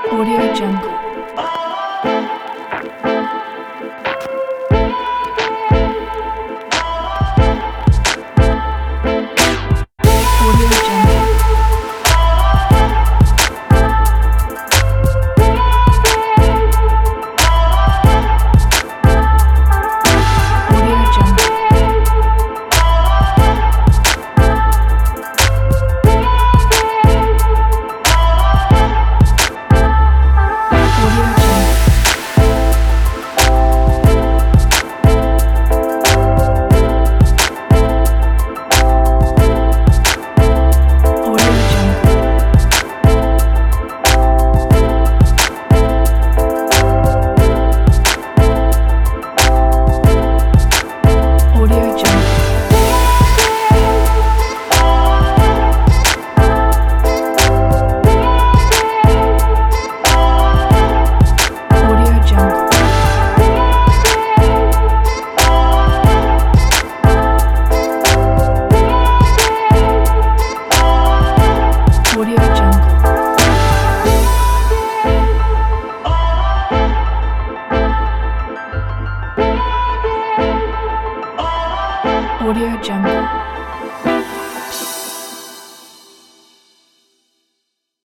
Audio Jungle. Audio Jungle. Audio Jungle. Audio Jungle. Audio Jungle. Audio Jungle. Audio Jungle. Audio Jungle. Audio Jungle.